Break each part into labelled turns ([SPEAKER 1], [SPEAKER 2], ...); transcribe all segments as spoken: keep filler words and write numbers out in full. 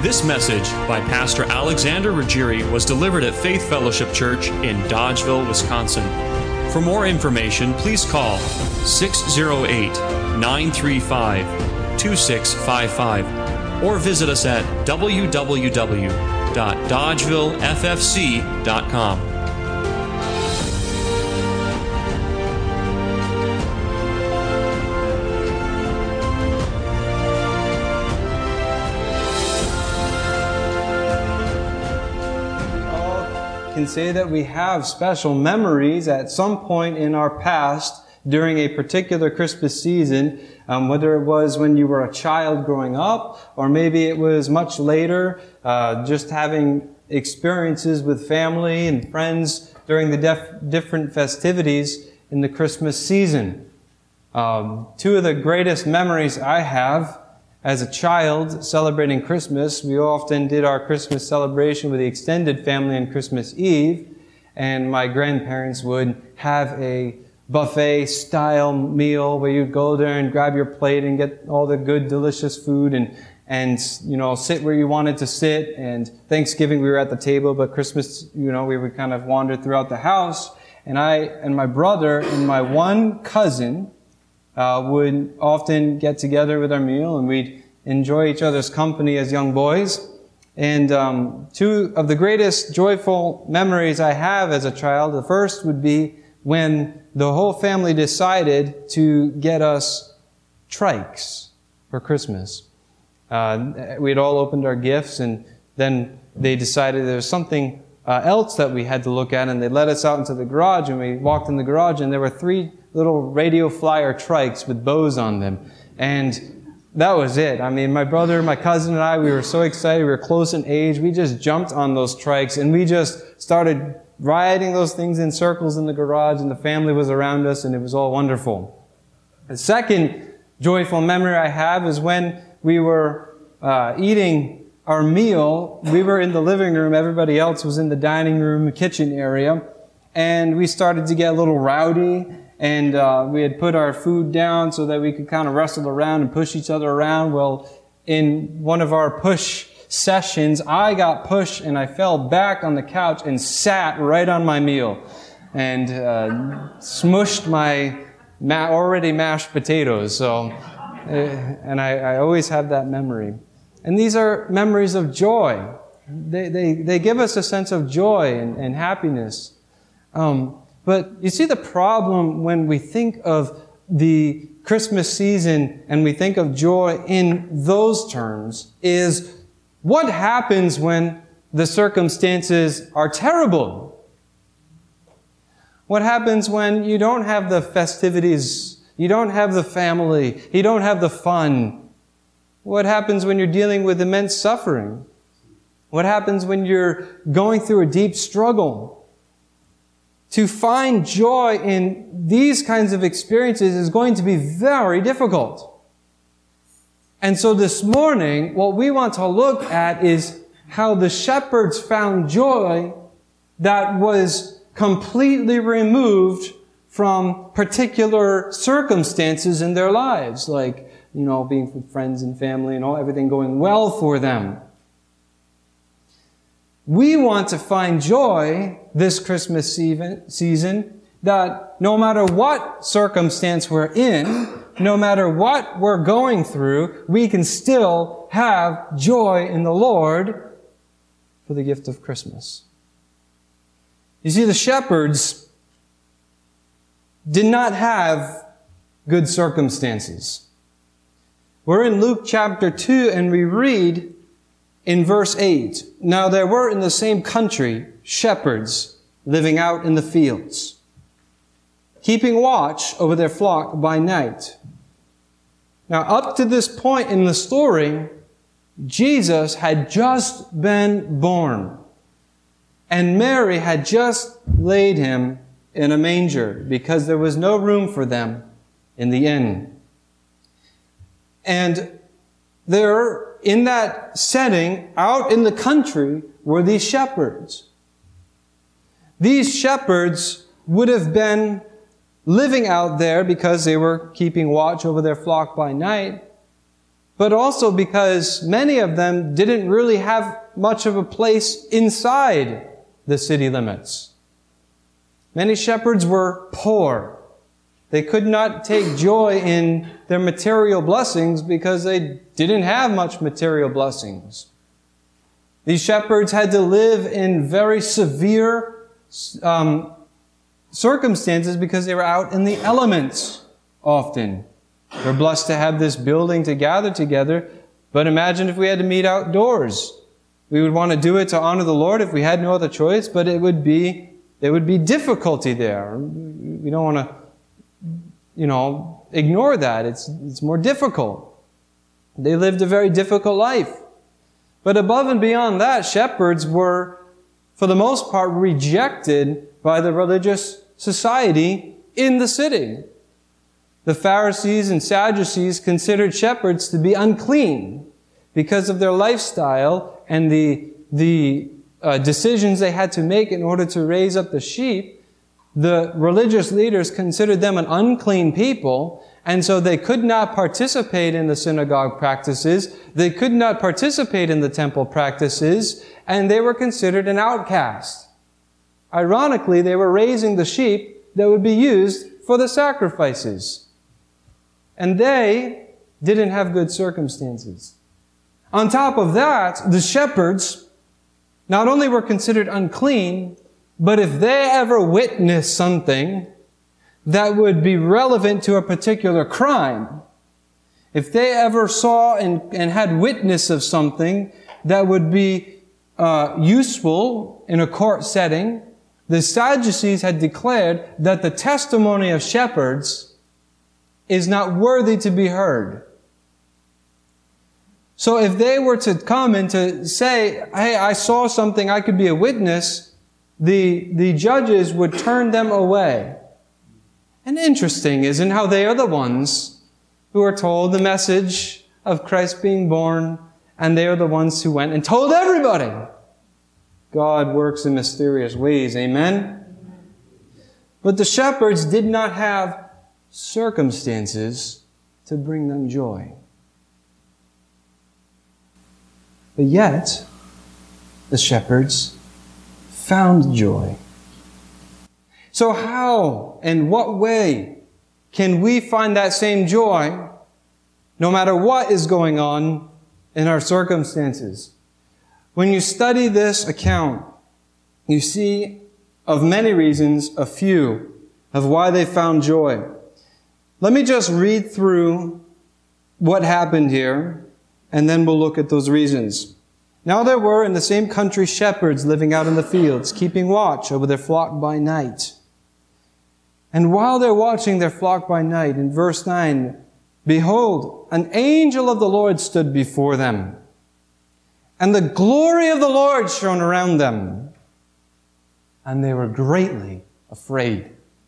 [SPEAKER 1] This message by Pastor Alexander Ruggieri was delivered at Faith Fellowship Church in Dodgeville, Wisconsin. For more information, please call six oh eight, nine three five, two six five five or visit us at w w w dot dodgeville f f c dot com.
[SPEAKER 2] Can say that we have special memories at some point in our past during a particular Christmas season, um, whether it was when you were a child growing up, or maybe it was much later, uh, just having experiences with family and friends during the def- different festivities in the Christmas season. Um, two of the greatest memories I have as a child celebrating Christmas, we often did our Christmas celebration with the extended family on Christmas Eve, and my grandparents would have a buffet-style meal where you'd go there and grab your plate and get all the good, delicious food and, and, you know, sit where you wanted to sit. And Thanksgiving we were at the table, but Christmas, you know, we would kind of wander throughout the house. And I and my brother and my one cousin Uh, would often get together with our meal, and we'd enjoy each other's company as young boys. And um, two of the greatest joyful memories I have as a child, the first would be when the whole family decided to get us trikes for Christmas. Uh, we had all opened our gifts, and then they decided there was something uh, else that we had to look at, and they let us out into the garage, and we walked in the garage, and there were three little radio flyer trikes with bows on them. And that was it. I mean, my brother, my cousin, and I, we were so excited. We were close in age. We just jumped on those trikes, and we just started riding those things in circles in the garage, and the family was around us, and it was all wonderful. The second joyful memory I have is when we were uh, eating our meal. We were in the living room. Everybody else was in the dining room, kitchen area, and we started to get a little rowdy. And uh, we had put our food down so that we could kind of wrestle around and push each other around. Well, in one of our push sessions, I got pushed and I fell back on the couch and sat right on my meal and uh, smushed my ma- already mashed potatoes. So, uh, and I, I always have that memory. And these are memories of joy. They they, they give us a sense of joy and, and happiness. Um, But you see, the problem when we think of the Christmas season and we think of joy in those terms is what happens when the circumstances are terrible? What happens when you don't have the festivities, you don't have the family, you don't have the fun? What happens when you're dealing with immense suffering? What happens when you're going through a deep struggle? To find joy in these kinds of experiences is going to be very difficult. And so this morning, what we want to look at is how the shepherds found joy that was completely removed from particular circumstances in their lives, like, you know, being with friends and family and all, everything going well for them. We want to find joy this Christmas season that no matter what circumstance we're in, no matter what we're going through, we can still have joy in the Lord for the gift of Christmas. You see, the shepherds did not have good circumstances. We're in Luke chapter two, and we read in verse eight, "Now there were in the same country shepherds living out in the fields, keeping watch over their flock by night." Now, up to this point in the story, Jesus had just been born, and Mary had just laid him in a manger because there was no room for them in the inn. And there, in that setting, out in the country, were these shepherds. These shepherds would have been living out there because they were keeping watch over their flock by night. but also because many of them didn't really have much of a place inside the city limits. Many shepherds were poor. They could not take joy in their material blessings because they didn't have much material blessings. These shepherds had to live in very severe um, circumstances because they were out in the elements often. We're blessed to have this building to gather together, but imagine if we had to meet outdoors. We would want to do it to honor the Lord if we had no other choice, but it would be there would be difficulty there. We don't want to, you know, ignore that. It's it's more difficult. They lived a very difficult life. But above and beyond that, shepherds were, for the most part, rejected by the religious society in the city. The Pharisees and Sadducees considered shepherds to be unclean because of their lifestyle and the, the uh, decisions they had to make in order to raise up the sheep. The religious leaders considered them an unclean people, and so they could not participate in the synagogue practices, they could not participate in the temple practices, and they were considered an outcast. Ironically, they were raising the sheep that would be used for the sacrifices. And they didn't have good circumstances. On top of that, the shepherds not only were considered unclean, but if they ever witnessed something that would be relevant to a particular crime, if they ever saw and, and had witness of something that would be uh, useful in a court setting, the Sadducees had declared that the testimony of shepherds is not worthy to be heard. So if they were to come and to say, hey, I saw something, I could be a witness, the, the judges would turn them away. And interesting, isn't how they are the ones who are told the message of Christ being born, and they are the ones who went and told everybody. God works in mysterious ways, amen? But the shepherds did not have circumstances to bring them joy. But yet, the shepherds found joy. So how and what way can we find that same joy no matter what is going on in our circumstances? When you study this account, you see of many reasons, a few, of why they found joy. Let me just read through what happened here, and then we'll look at those reasons. Now there were in the same country shepherds living out in the fields, keeping watch over their flock by night. And while they're watching their flock by night, in verse nine, behold, an angel of the Lord stood before them, and the glory of the Lord shone around them, and they were greatly afraid.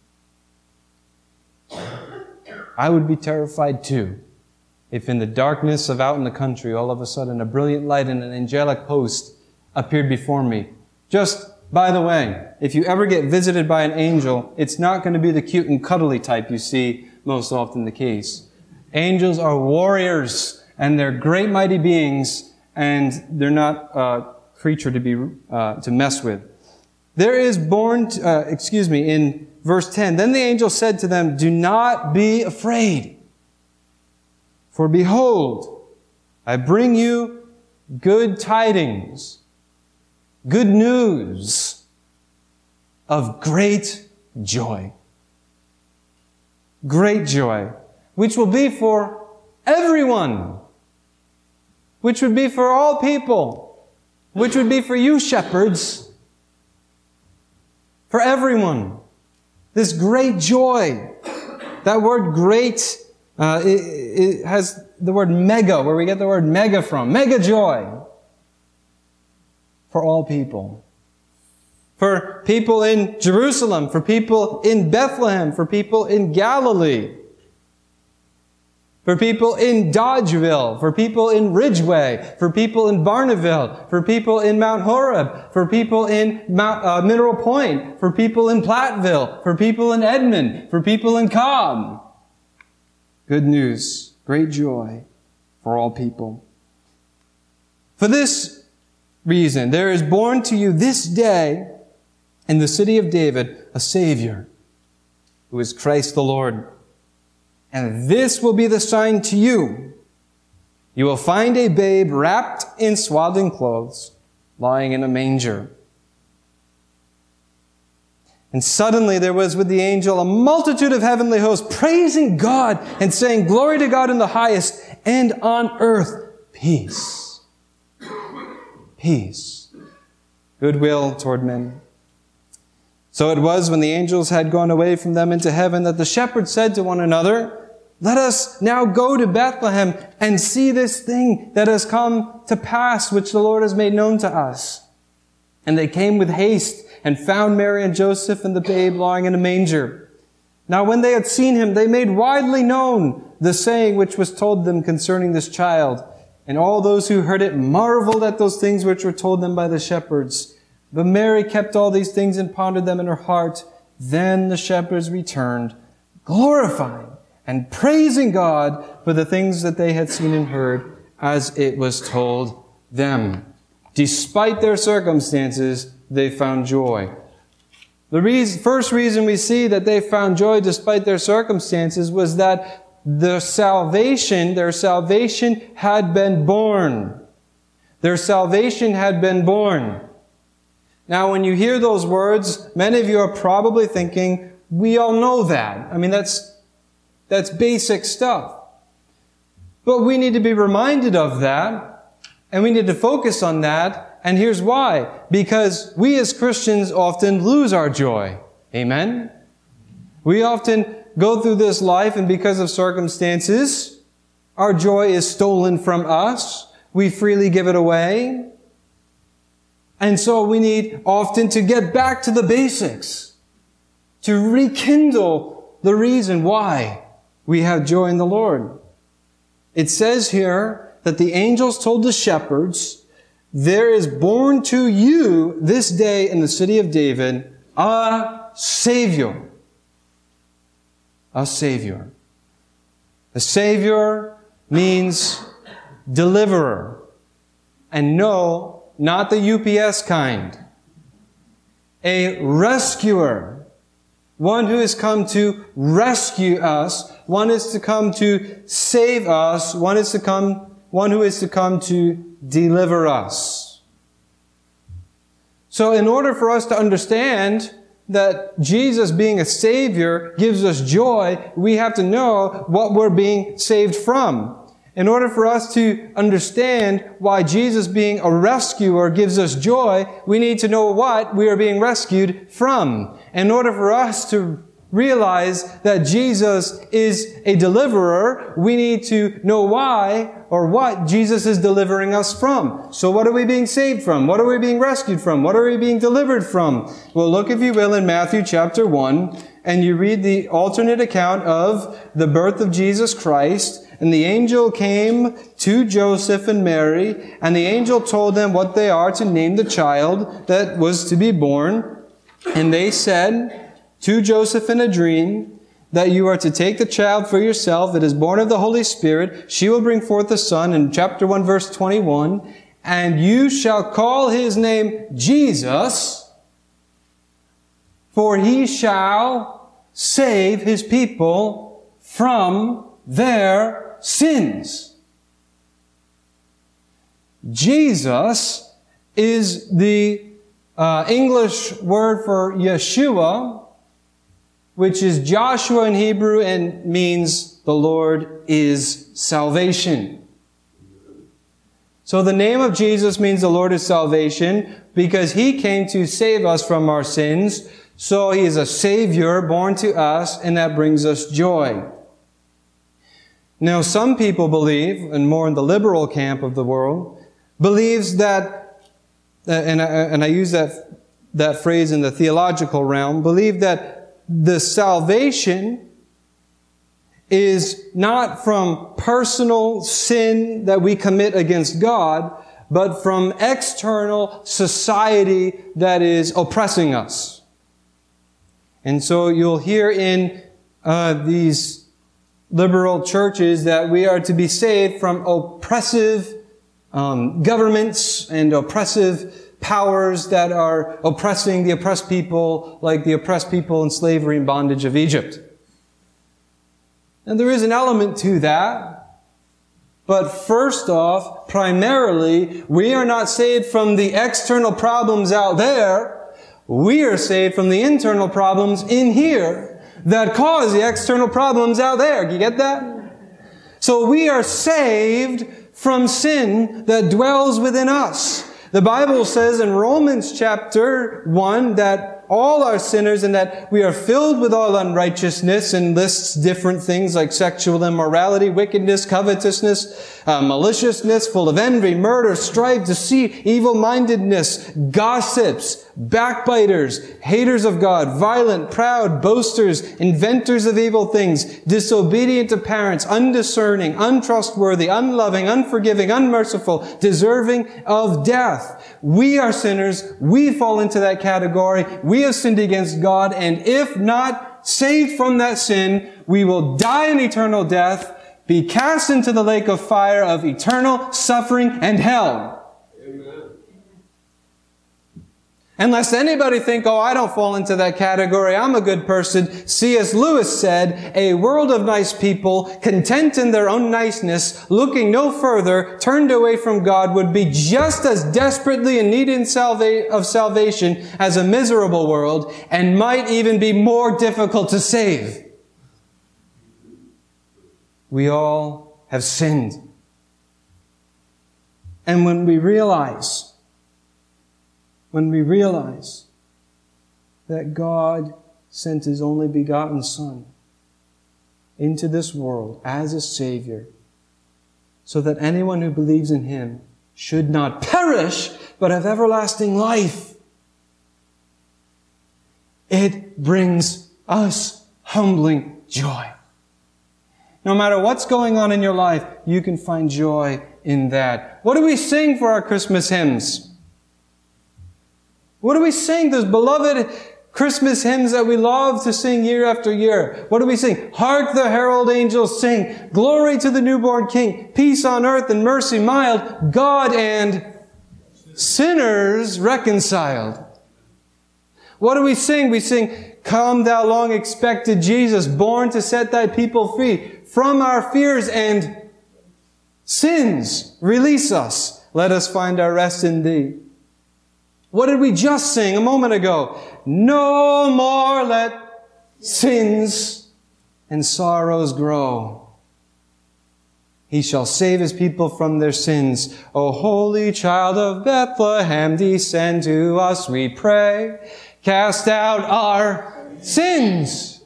[SPEAKER 2] I would be terrified too, if in the darkness of out in the country, all of a sudden a brilliant light and an angelic host appeared before me. Just by the way, if you ever get visited by an angel, it's not going to be the cute and cuddly type you see most often the case. Angels are warriors, and they're great mighty beings, and they're not a creature to be uh, to mess with. There is born, to, uh, excuse me, in verse ten, then the angel said to them, do not be afraid, for behold, I bring you good tidings, good news of great joy. Great joy, which will be for everyone, which would be for all people, which would be for you shepherds, for everyone. This great joy. That word great, uh, it, it has the word mega, where we get the word mega from. Mega joy. For all people. For people in Jerusalem, for people in Bethlehem, for people in Galilee, for people in Dodgeville, for people in Ridgeway, for people in Barneville, for people in Mount Horeb, for people in Mount, uh, Mineral Point, for people in Platteville, for people in Edmond, for people in Cobb. Good news, great joy for all people. For this reason, there is born to you this day in the city of David a Savior, who is Christ the Lord. And this will be the sign to you. You will find a babe wrapped in swaddling clothes, lying in a manger. And suddenly there was with the angel a multitude of heavenly hosts, praising God and saying, Glory to God in the highest, and on earth peace. Peace. Goodwill toward men. So it was when the angels had gone away from them into heaven that the shepherds said to one another, Let us now go to Bethlehem and see this thing that has come to pass, which the Lord has made known to us. And they came with haste and found Mary and Joseph and the babe lying in a manger. Now when they had seen him, they made widely known the saying which was told them concerning this child. And all those who heard it marveled at those things which were told them by the shepherds. But Mary kept all these things and pondered them in her heart. Then the shepherds returned, glorifying and praising God for the things that they had seen and heard, as it was told them. Despite their circumstances, they found joy. The reason, first reason we see that they found joy despite their circumstances was that the salvation, their salvation had been born. Their salvation had been born. Now, when you hear those words, many of you are probably thinking, we all know that. I mean, that's, that's basic stuff. But we need to be reminded of that, and we need to focus on that. And here's why. Because we as Christians often lose our joy. Amen? We often go through this life, and because of circumstances, our joy is stolen from us. We freely give it away. And so we need often to get back to the basics, to rekindle the reason why we have joy in the Lord. It says here that the angels told the shepherds, there is born to you this day in the city of David a Savior. A Savior. A Savior means deliverer. And no, not the U P S kind. A rescuer. One who has come to rescue us. One is to come to save us. One is to come, one who is to come to deliver us. So in order for us to understand that Jesus being a Savior gives us joy, we have to know what we're being saved from. In order for us to understand why Jesus being a rescuer gives us joy, we need to know what we are being rescued from. In order for us to realize that Jesus is a deliverer, we need to know why or what Jesus is delivering us from. So what are we being saved from? What are we being rescued from? What are we being delivered from? Well, look, if you will, in Matthew chapter one, and you read the alternate account of the birth of Jesus Christ. And the angel came to Joseph and Mary, and the angel told them what they are to name the child that was to be born. And they said to Joseph in a dream that you are to take the child for yourself. It is born of the Holy Spirit. She will bring forth a son, in chapter one, verse twenty-one. And you shall call his name Jesus, for he shall save his people from their sins. Jesus is the uh, English word for Yeshua, which is Joshua in Hebrew and means the Lord is salvation. So the name of Jesus means the Lord is salvation because He came to save us from our sins. So He is a Savior born to us, and that brings us joy. Now, some people believe, and more in the liberal camp of the world, believes that, and I, and I use that, that phrase in the theological realm, believe that the salvation is not from personal sin that we commit against God, but from external society that is oppressing us. And so you'll hear in uh, these liberal churches that we are to be saved from oppressive um, governments and oppressive powers that are oppressing the oppressed people, like the oppressed people in slavery and bondage of Egypt. And there is an element to that. But first off, primarily, we are not saved from the external problems out there. We are saved from the internal problems in here that cause the external problems out there. Do you get that? So we are saved from sin that dwells within us. The Bible says in Romans chapter one that all are sinners and that we are filled with all unrighteousness, and lists different things like sexual immorality, wickedness, covetousness, uh, maliciousness, full of envy, murder, strife, deceit, evil-mindedness, gossips, backbiters, haters of God, violent, proud, boasters, inventors of evil things, disobedient to parents, undiscerning, untrustworthy, unloving, unforgiving, unmerciful, deserving of death. We are sinners. We fall into that category. We have sinned against God, and if not saved from that sin, we will die an eternal death, be cast into the lake of fire of eternal suffering and hell. Amen. Unless anybody think, oh, I don't fall into that category, I'm a good person. C S Lewis said, a world of nice people, content in their own niceness, looking no further, turned away from God, would be just as desperately in need of salvation as a miserable world, and might even be more difficult to save. We all have sinned. And when we realize When we realize that God sent His only begotten Son into this world as a Savior, so that anyone who believes in Him should not perish, but have everlasting life, it brings us humbling joy. No matter what's going on in your life, you can find joy in that. What do we sing for our Christmas hymns? What do we sing? Those beloved Christmas hymns that we love to sing year after year. What do we sing? Hark the herald angels sing, glory to the newborn King, peace on earth and mercy mild, God and sinners reconciled. What do we sing? We sing, come thou long expected Jesus, born to set thy people free from our fears and sins. Release us. Let us find our rest in thee. What did we just sing a moment ago? No more let sins and sorrows grow. He shall save His people from their sins. O holy child of Bethlehem, descend to us, we pray. Cast out our sins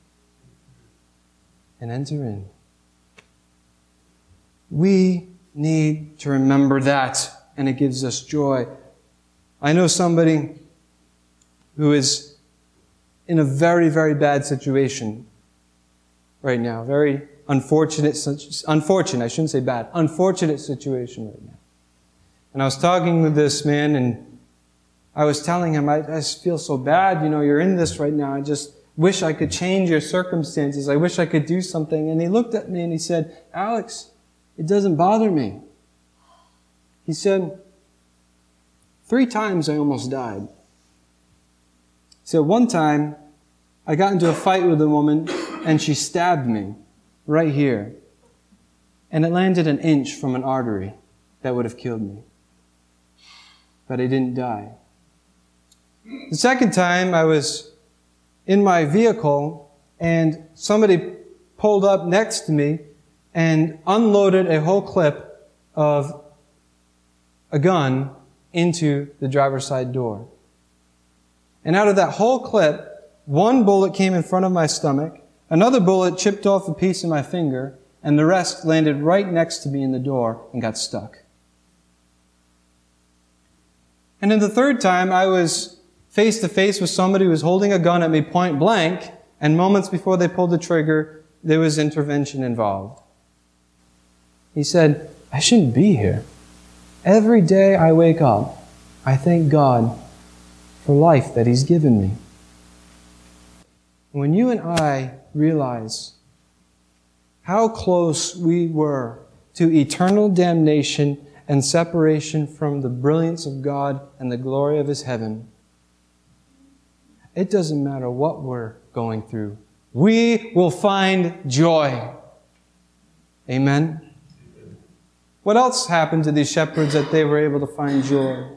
[SPEAKER 2] and enter in. We need to remember that, and it gives us joy. I know somebody who is in a very, very bad situation right now. Very unfortunate, unfortunate, I shouldn't say bad, unfortunate situation right now. And I was talking with this man, and I was telling him, I, I just feel so bad, you know, you're in this right now. I just wish I could change your circumstances. I wish I could do something. And he looked at me and he said, Alex, it doesn't bother me. He said, Three times I almost died. So one time, I got into a fight with a woman, and she stabbed me right here. And it landed an inch from an artery that would have killed me. But I didn't die. The second time, I was in my vehicle, and somebody pulled up next to me and unloaded a whole clip of a gun into the driver's side door. And out of that whole clip, one bullet came in front of my stomach, another bullet chipped off a piece of my finger, and the rest landed right next to me in the door and got stuck. And then the third time, I was face to face with somebody who was holding a gun at me point blank, and moments before they pulled the trigger, there was intervention involved. He said, I shouldn't be here. Every day I wake up, I thank God for life that He's given me. When you and I realize how close we were to eternal damnation and separation from the brilliance of God and the glory of His heaven. It doesn't matter what we're going through. We will find joy. Amen? What else happened to these shepherds that they were able to find joy?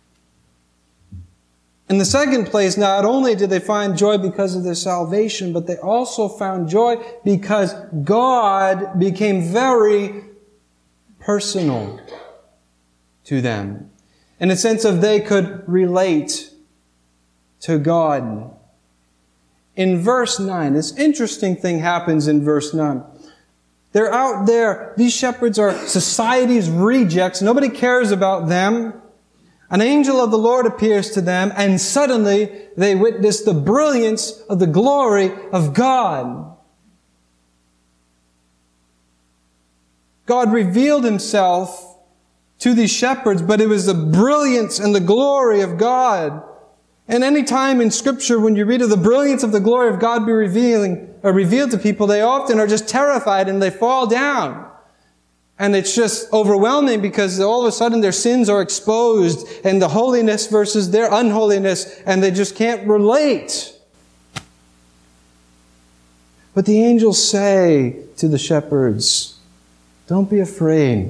[SPEAKER 2] In the second place, not only did they find joy because of their salvation, but they also found joy because God became very personal to them. In the sense of they could relate to God. In verse nine, this interesting thing happens in verse nine. They're out there. These shepherds are society's rejects. Nobody cares about them. An angel of the Lord appears to them, and suddenly they witness the brilliance of the glory of God. God revealed Himself to these shepherds, but it was the brilliance and the glory of God. And any time in Scripture when you read of the brilliance of the glory of God be revealing or revealed to people, they often are just terrified and they fall down. And it's just overwhelming because all of a sudden their sins are exposed and the holiness versus their unholiness, and they just can't relate. But the angels say to the shepherds, "Don't be afraid.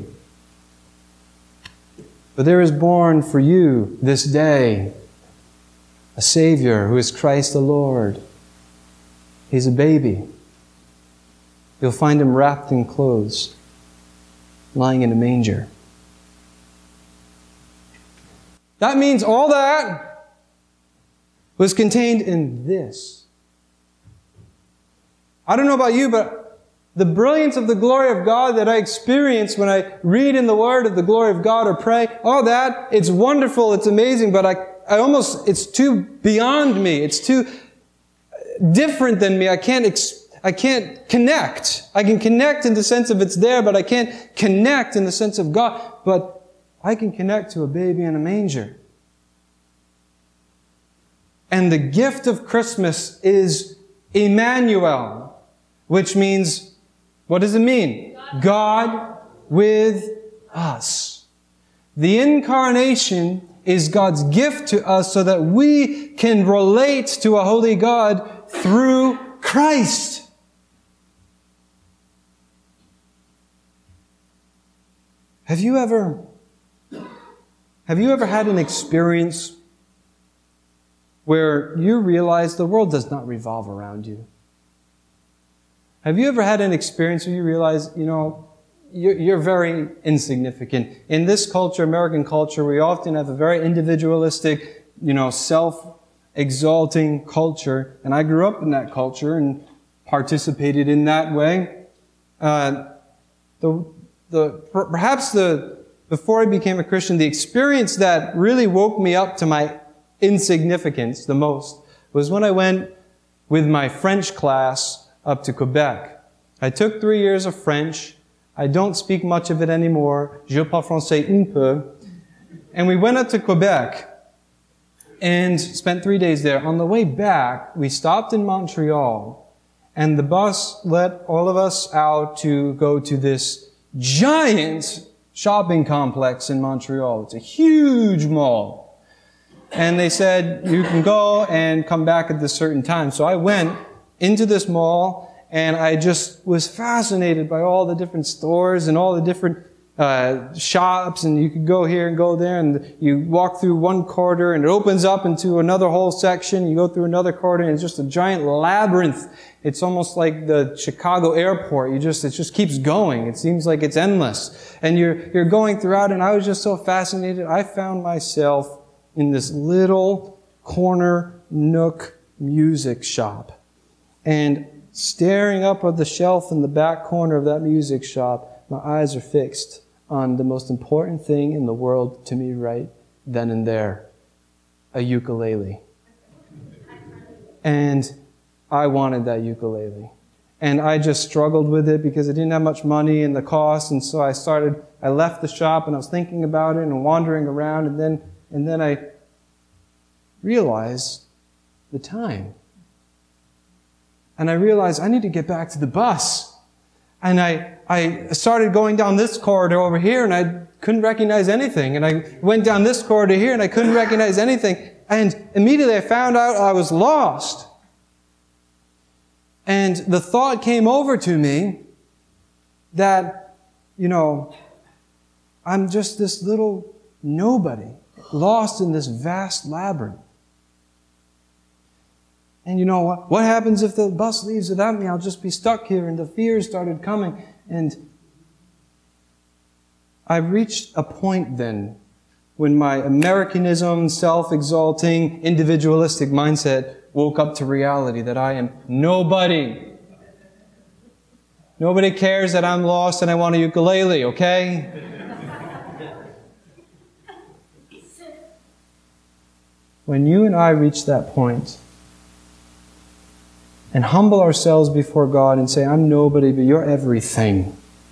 [SPEAKER 2] For there is born for you this day a Savior who is Christ the Lord. He's a baby. You'll find Him wrapped in clothes, lying in a manger." That means all that was contained in this. I don't know about you, but the brilliance of the glory of God that I experience when I read in the Word of the glory of God or pray, all that, it's wonderful, it's amazing, but I, I almost, it's too beyond me. It's too different than me. I can't ex- I can't connect. I can connect in the sense of it's there, but I can't connect in the sense of God. But I can connect to a baby in a manger. And the gift of Christmas is Emmanuel, which means, what does it mean? God with us. The incarnation is God's gift to us so that we can relate to a holy God through Christ. Have you ever, have you ever had an experience where you realize the world does not revolve around you? Have you ever had an experience where you realize, you know, you're, you're very insignificant? In this culture, American culture, we often have a very individualistic, you know, self-exalting culture. And I grew up in that culture and participated in that way. Uh, the The, perhaps the, before I became a Christian, the experience that really woke me up to my insignificance the most was when I went with my French class up to Quebec. I took three years of French. I don't speak much of it anymore. Je parle français un peu. And we went up to Quebec and spent three days there. On the way back, we stopped in Montreal, and the bus let all of us out to go to this giant shopping complex in Montreal. It's a huge mall. And they said, you can go and come back at this certain time. So I went into this mall, and I just was fascinated by all the different stores and all the different uh, shops, and you could go here and go there, and you walk through one corridor, and it opens up into another whole section. You go through another corridor, and it's just a giant labyrinth. It's almost like the Chicago airport. You just, it just keeps going. It seems like it's endless. And you're, you're going throughout, and I was just so fascinated. I found myself in this little corner nook music shop. And staring up at the shelf in the back corner of that music shop, my eyes are fixed on the most important thing in the world to me right then and there, a ukulele. And I wanted that ukulele. And I just struggled with it because I didn't have much money and the cost, and so I started, I left the shop and I was thinking about it and wandering around, and then, and then I realized the time. And I realized I need to get back to the bus. And I, I started going down this corridor over here and I couldn't recognize anything. And I went down this corridor here and I couldn't recognize anything. And immediately I found out I was lost. And the thought came over to me that, you know, I'm just this little nobody lost in this vast labyrinth. And you know what? What happens if the bus leaves without me? I'll just be stuck here. And the fears started coming. And I reached a point then when my Americanism, self-exalting, individualistic mindset woke up to reality that I am nobody. Nobody cares that I'm lost and I want a ukulele, okay? When you and I reach that point and humble ourselves before God and say, I'm nobody, but you're everything.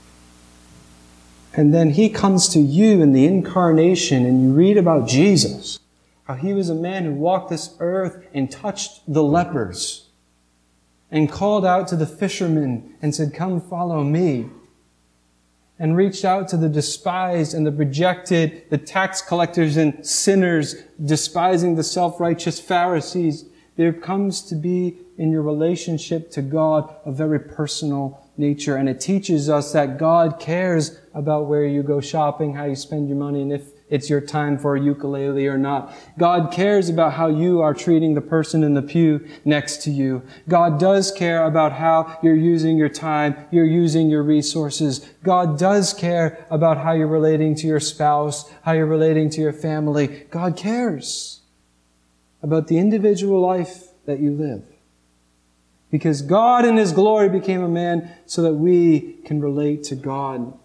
[SPEAKER 2] And then He comes to you in the incarnation and you read about Jesus, how He was a man who walked this earth and touched the lepers and called out to the fishermen and said, come follow me. And reached out to the despised and the rejected, the tax collectors and sinners, despising the self-righteous Pharisees. There comes to be in your relationship to God a very personal nature. And it teaches us that God cares about where you go shopping, how you spend your money, and if it's your time for a ukulele or not. God cares about how you are treating the person in the pew next to you. God does care about how you're using your time, you're using your resources. God does care about how you're relating to your spouse, how you're relating to your family. God cares about the individual life that you live. Because God in His glory became a man so that we can relate to God.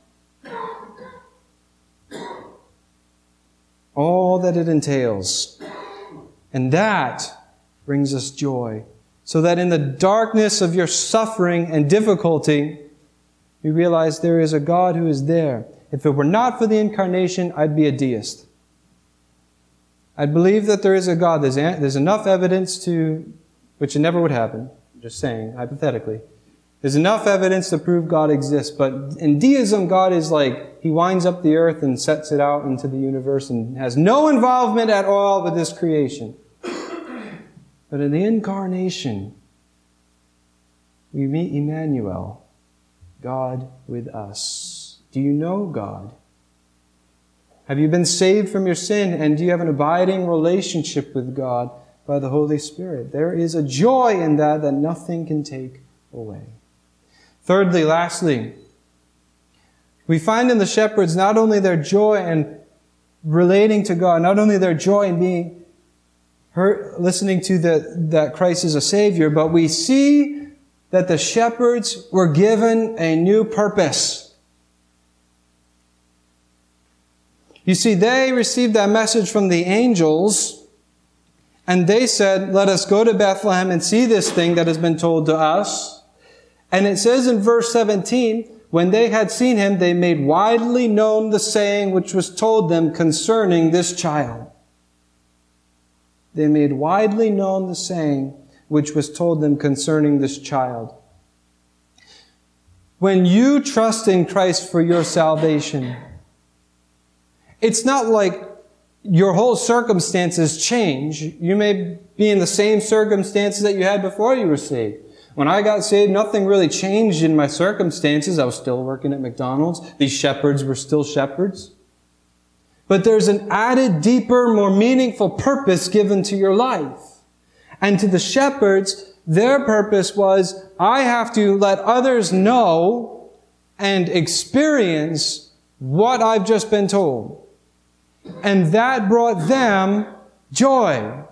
[SPEAKER 2] All that it entails. And that brings us joy. So that in the darkness of your suffering and difficulty, you realize there is a God who is there. If it were not for the incarnation, I'd be a deist. I'd believe that there is a God. There's, there's enough evidence to, which it never would happen. I'm just saying, hypothetically. There's enough evidence to prove God exists, but in deism, God is like, He winds up the earth and sets it out into the universe and has no involvement at all with this creation. But in the incarnation, we meet Emmanuel, God with us. Do you know God? Have you been saved from your sin, and do you have an abiding relationship with God by the Holy Spirit? There is a joy in that that nothing can take away. Thirdly, lastly, we find in the shepherds not only their joy in relating to God, not only their joy in being heard, listening to the, that Christ is a Savior, but we see that the shepherds were given a new purpose. You see, they received that message from the angels, and they said, let us go to Bethlehem and see this thing that has been told to us. And it says in verse seventeen, when they had seen Him, they made widely known the saying which was told them concerning this child. They made widely known the saying which was told them concerning this child. When you trust in Christ for your salvation, it's not like your whole circumstances change. You may be in the same circumstances that you had before you were saved. When I got saved, nothing really changed in my circumstances. I was still working at McDonald's. These shepherds were still shepherds. But there's an added, deeper, more meaningful purpose given to your life. And to the shepherds, their purpose was, I have to let others know and experience what I've just been told. And that brought them joy.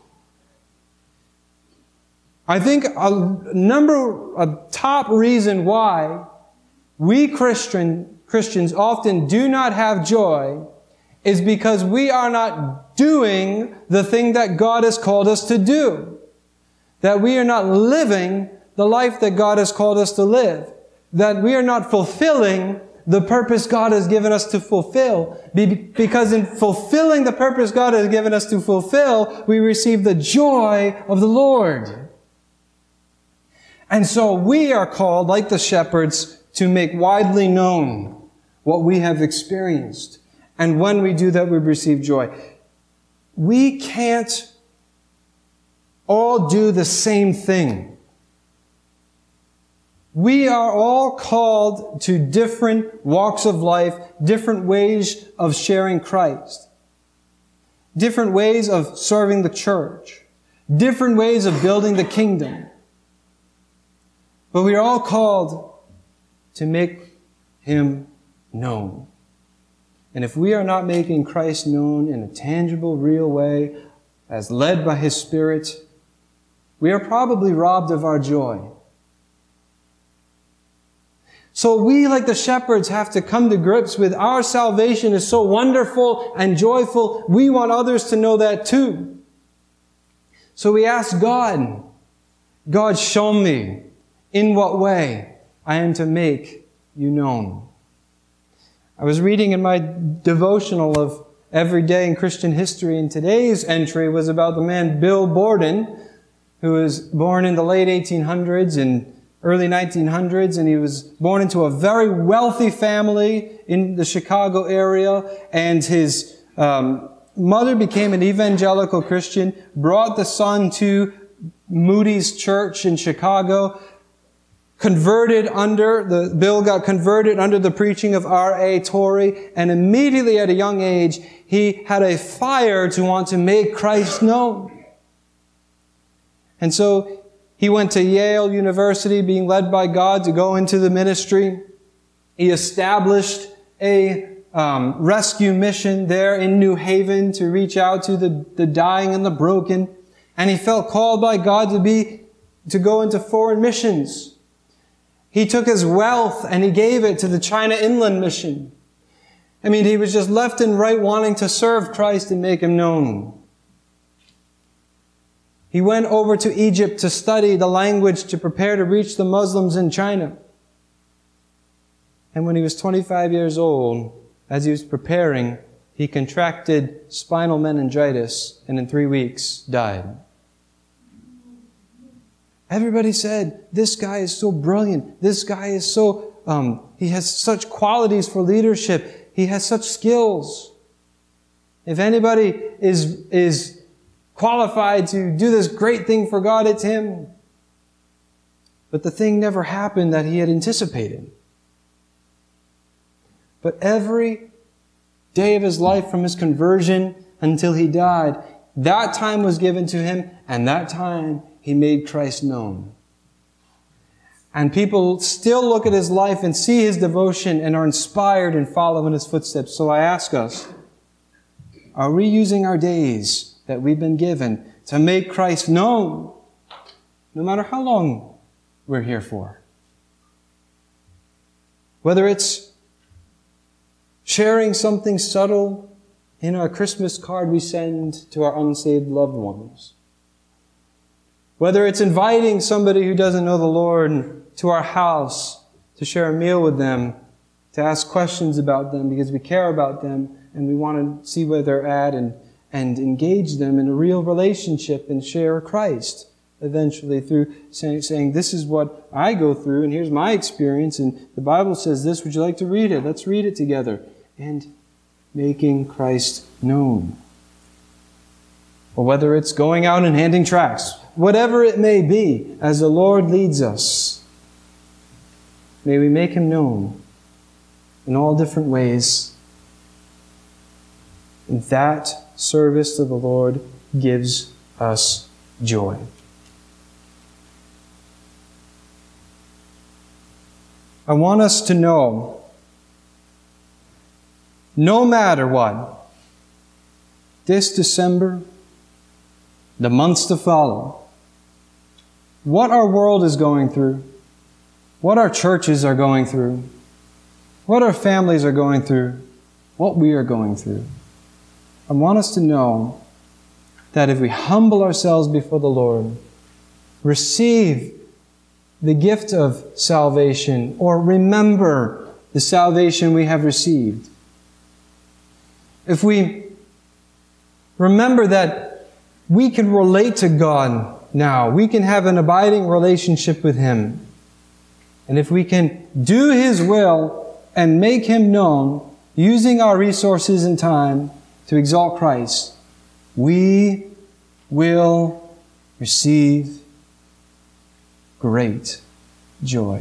[SPEAKER 2] I think a number, a top reason why we Christian, Christians often do not have joy is because we are not doing the thing that God has called us to do. That we are not living the life that God has called us to live. That we are not fulfilling the purpose God has given us to fulfill. Because in fulfilling the purpose God has given us to fulfill, we receive the joy of the Lord. And so we are called, like the shepherds, to make widely known what we have experienced. And when we do that, we receive joy. We can't all do the same thing. We are all called to different walks of life, different ways of sharing Christ, different ways of serving the church, different ways of building the kingdom. But we are all called to make Him known. And if we are not making Christ known in a tangible, real way, as led by His Spirit, we are probably robbed of our joy. So we, like the shepherds, have to come to grips with our salvation is so wonderful and joyful. We want others to know that too. So we ask God, God, show me in what way I am to make you known. I was reading in my devotional of Every Day in Christian History, and today's entry was about the man Bill Borden, who was born in the late eighteen hundreds and early nineteen hundreds, and he was born into a very wealthy family in the Chicago area, and his um, mother became an evangelical Christian, brought the son to Moody's Church in Chicago, converted under, the Bill got converted under the preaching of R A Torrey, and immediately at a young age, he had a fire to want to make Christ known. And so he went to Yale University, being led by God to go into the ministry. He established a um, rescue mission there in New Haven to reach out to the, the dying and the broken. And he felt called by God to be to go into foreign missions. He took his wealth and he gave it to the China Inland Mission. I mean, he was just left and right wanting to serve Christ and make Him known. He went over to Egypt to study the language to prepare to reach the Muslims in China. And when he was twenty-five years old, as he was preparing, he contracted spinal meningitis and in three weeks died. Everybody said, this guy is so brilliant. This guy is so, um, he has such qualities for leadership. He has such skills. If anybody is, is qualified to do this great thing for God, it's him. But the thing never happened that he had anticipated. But every day of his life from his conversion until he died, that time was given to him, and that time he made Christ known. And people still look at his life and see his devotion and are inspired and follow in his footsteps. So I ask us, are we using our days that we've been given to make Christ known, no matter how long we're here for? Whether it's sharing something subtle in our Christmas card we send to our unsaved loved ones. Whether it's inviting somebody who doesn't know the Lord to our house to share a meal with them, to ask questions about them because we care about them and we want to see where they're at and, and engage them in a real relationship and share Christ eventually through saying, saying, this is what I go through and here's my experience and the Bible says this. Would you like to read it? Let's read it together. And making Christ known. Or whether it's going out and handing tracts, whatever it may be, as the Lord leads us, may we make Him known in all different ways. And that service to the Lord gives us joy. I want us to know, no matter what, this December, the months to follow, what our world is going through, what our churches are going through, what our families are going through, what we are going through, I want us to know that if we humble ourselves before the Lord, receive the gift of salvation, or remember the salvation we have received, if we remember that we can relate to God now, we can have an abiding relationship with Him, And if we can do His will and make Him known, using our resources and time to exalt Christ, we will receive great joy.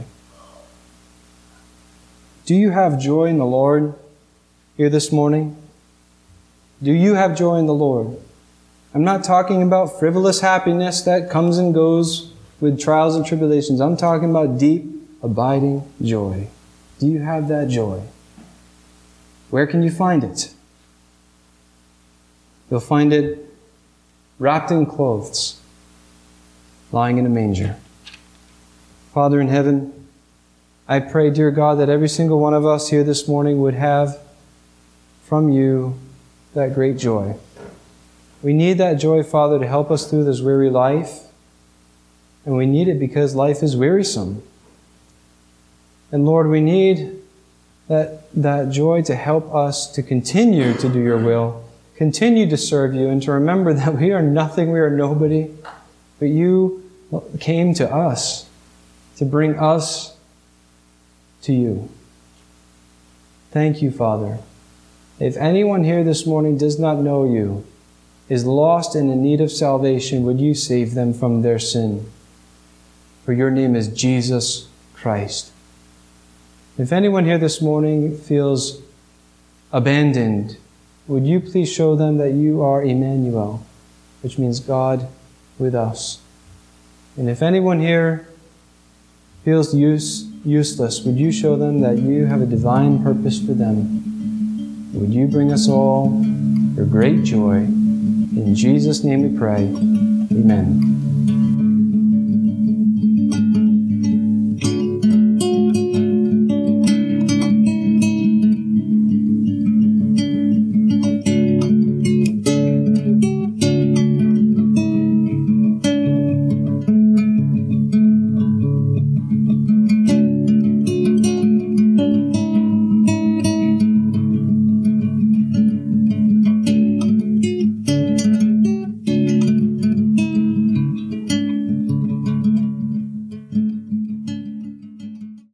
[SPEAKER 2] Do you have joy in the Lord here this morning? Do you have joy in the Lord? I'm not talking about frivolous happiness that comes and goes with trials and tribulations. I'm talking about deep, abiding joy. Do you have that joy? Where can you find it? You'll find it wrapped in clothes, lying in a manger. Father in heaven, I pray, dear God, that every single one of us here this morning would have from You that great joy. We need that joy, Father, to help us through this weary life. And we need it because life is wearisome. And Lord, we need that, that joy to help us to continue to do Your will, continue to serve You, and to remember that we are nothing, we are nobody, but You came to us to bring us to You. Thank You, Father. If anyone here this morning does not know You, is lost and in need of salvation, would You save them from their sin? For Your name is Jesus Christ. If anyone here this morning feels abandoned, would You please show them that You are Emmanuel, which means God with us. And if anyone here feels use, useless, would You show them that You have a divine purpose for them? Would You bring us all Your great joy? In Jesus' name we pray. Amen.